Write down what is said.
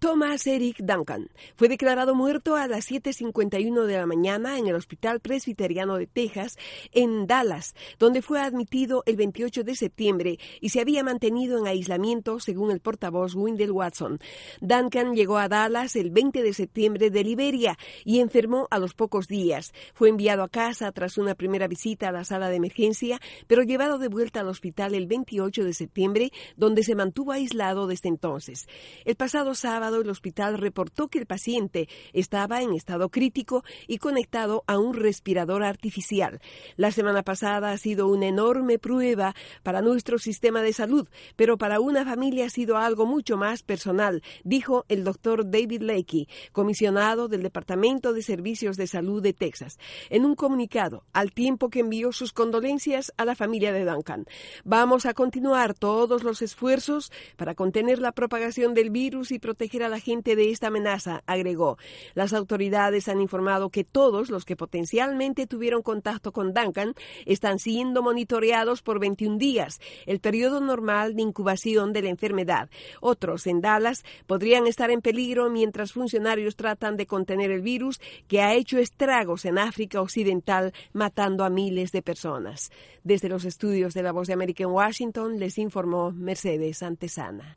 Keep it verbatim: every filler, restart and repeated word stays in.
Thomas Eric Duncan fue declarado muerto a las siete cincuenta y uno de la mañana en el Hospital Presbiteriano de Texas, en Dallas, donde fue admitido el veintiocho de septiembre y se había mantenido en aislamiento, según el portavoz Wendell Watson. Duncan llegó a Dallas el veinte de septiembre de Liberia y enfermó a los pocos días. Fue enviado a casa tras una primera visita a la sala de emergencia, pero llevado de vuelta al hospital el veintiocho de septiembre, donde se mantuvo aislado desde entonces. El pasado sábado, el hospital reportó que el paciente estaba en estado crítico y conectado a un respirador artificial. La semana pasada ha sido una enorme prueba para nuestro sistema de salud, pero para una familia ha sido algo mucho más personal, dijo el doctor David Lakey, comisionado del Departamento de Servicios de Salud de Texas, en un comunicado, al tiempo que envió sus condolencias a la familia de Duncan. Vamos a continuar todos los esfuerzos para contener la propagación del virus y proteger a la gente de esta amenaza, agregó. Las autoridades han informado que todos los que potencialmente tuvieron contacto con Duncan están siendo monitoreados por veintiún días, el periodo normal de incubación de la enfermedad. Otros en Dallas podrían estar en peligro mientras funcionarios tratan de contener el virus que ha hecho estragos en África Occidental, matando a miles de personas. Desde los estudios de La Voz de América en Washington, les informó Mercedes Antesana.